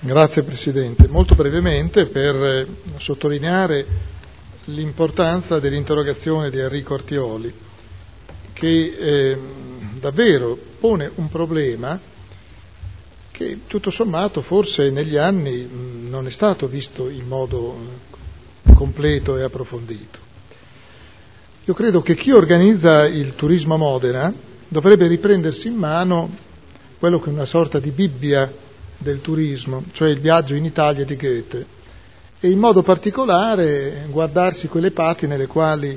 Grazie Presidente. Molto brevemente per sottolineare l'importanza dell'interrogazione di Enrico Artioli, che davvero pone un problema che tutto sommato forse negli anni non è stato visto in modo completo e approfondito. Io credo che chi organizza il turismo a Modena dovrebbe riprendersi in mano quello che è una sorta di Bibbia del turismo, cioè il viaggio in Italia di Goethe, e in modo particolare guardarsi quelle parti nelle quali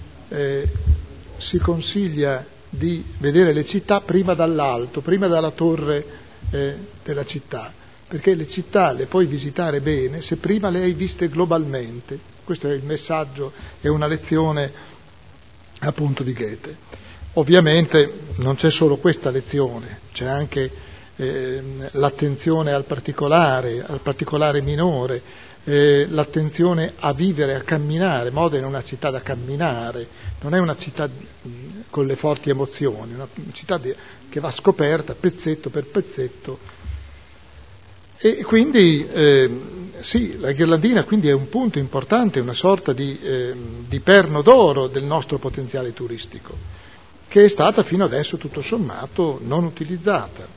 si consiglia di vedere le città prima dall'alto, prima dalla torre della città, perché le città le puoi visitare bene se prima le hai viste globalmente. Questo è il messaggio, è una lezione appunto di Goethe. Ovviamente non c'è solo questa lezione, c'è anche l'attenzione al particolare minore, l'attenzione a vivere, a camminare. Modena è una città da camminare, non è una città con le forti emozioni, è una città che va scoperta pezzetto per pezzetto. E quindi sì, la Ghirlandina quindi è un punto importante, una sorta di perno d'oro del nostro potenziale turistico, che è stata fino adesso tutto sommato non utilizzata.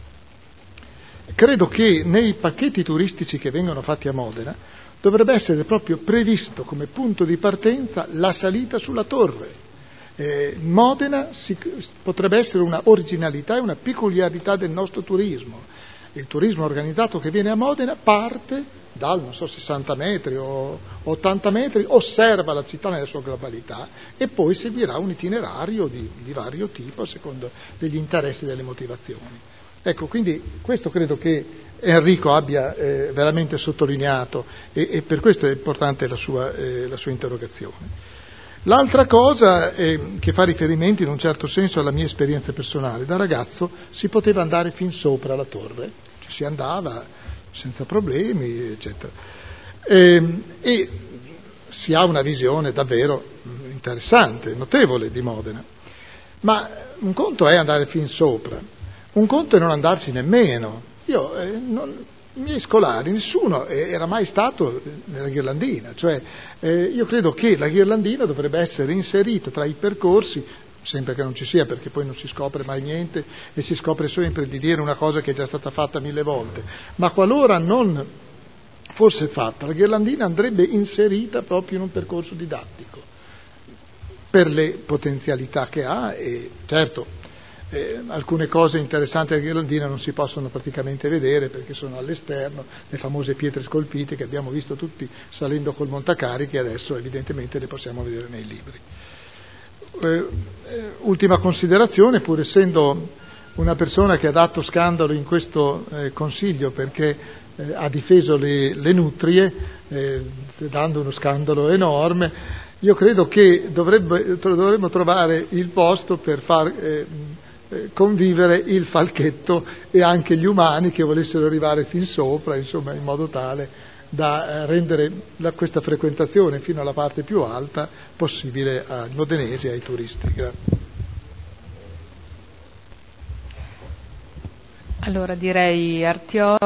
Credo che nei pacchetti turistici che vengono fatti a Modena dovrebbe essere proprio previsto come punto di partenza la salita sulla torre. Modena potrebbe essere una originalità e una peculiarità del nostro turismo. Il turismo organizzato che viene a Modena parte dal, 60 metri o 80 metri, osserva la città nella sua globalità e poi seguirà un itinerario di vario tipo a secondo degli interessi e delle motivazioni. Ecco, quindi questo credo che Enrico abbia veramente sottolineato e per questo è importante la sua interrogazione. L'altra cosa che fa riferimento in un certo senso alla mia esperienza personale: da ragazzo si poteva andare fin sopra la torre, ci si andava senza problemi, eccetera, e si ha una visione davvero interessante, notevole di Modena. Ma un conto è andare fin sopra, un conto è non andarci nemmeno. I miei scolari, nessuno era mai stato nella Ghirlandina, cioè io credo che la Ghirlandina dovrebbe essere inserita tra i percorsi, sempre che non ci sia, perché poi non si scopre mai niente e si scopre sempre di dire una cosa che è già stata fatta 1000 volte, ma qualora non fosse fatta, la Ghirlandina andrebbe inserita proprio in un percorso didattico per le potenzialità che ha. E certo, alcune cose interessanti della Ghirlandina non si possono praticamente vedere perché sono all'esterno, le famose pietre scolpite che abbiamo visto tutti salendo col Montacarichi, adesso evidentemente le possiamo vedere nei libri. Ultima considerazione, pur essendo una persona che ha dato scandalo in questo consiglio perché ha difeso le nutrie, dando uno scandalo enorme, io credo che dovremmo trovare il posto per far convivere il falchetto e anche gli umani che volessero arrivare fin sopra, insomma, in modo tale da rendere questa frequentazione fino alla parte più alta possibile ai modenesi e ai turisti. Grazie. Allora direi Artioli.